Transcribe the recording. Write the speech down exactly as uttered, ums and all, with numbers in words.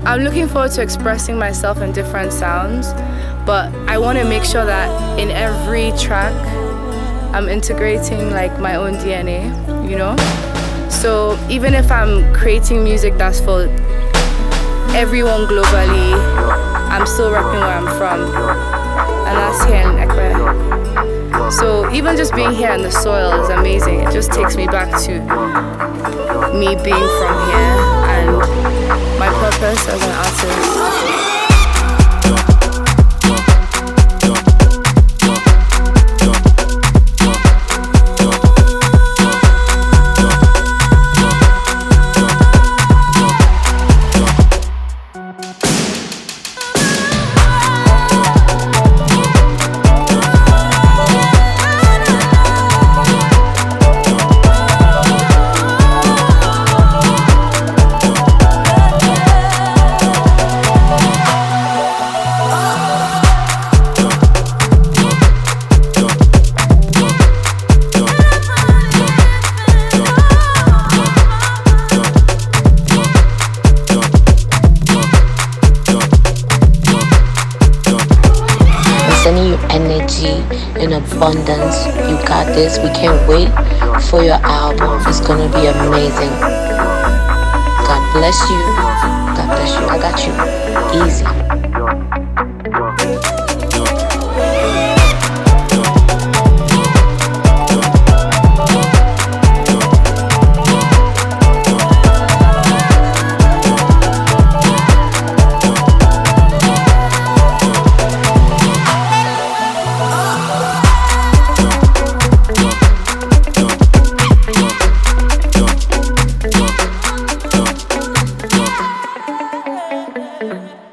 I'm looking forward to expressing myself in different sounds, but I want to make sure that in every track I'm integrating like my own D N A, you know? So even if I'm creating music that's for everyone globally, I'm still repping where I'm from, and that's here in Ekpe. So even just being here in the soil is amazing. It just takes me back to me being from here and my purpose as an artist. Sending you energy in abundance. You got this. We can't wait for your album. It's gonna be amazing. God bless you. God bless you. I got you. Easy. Thank you.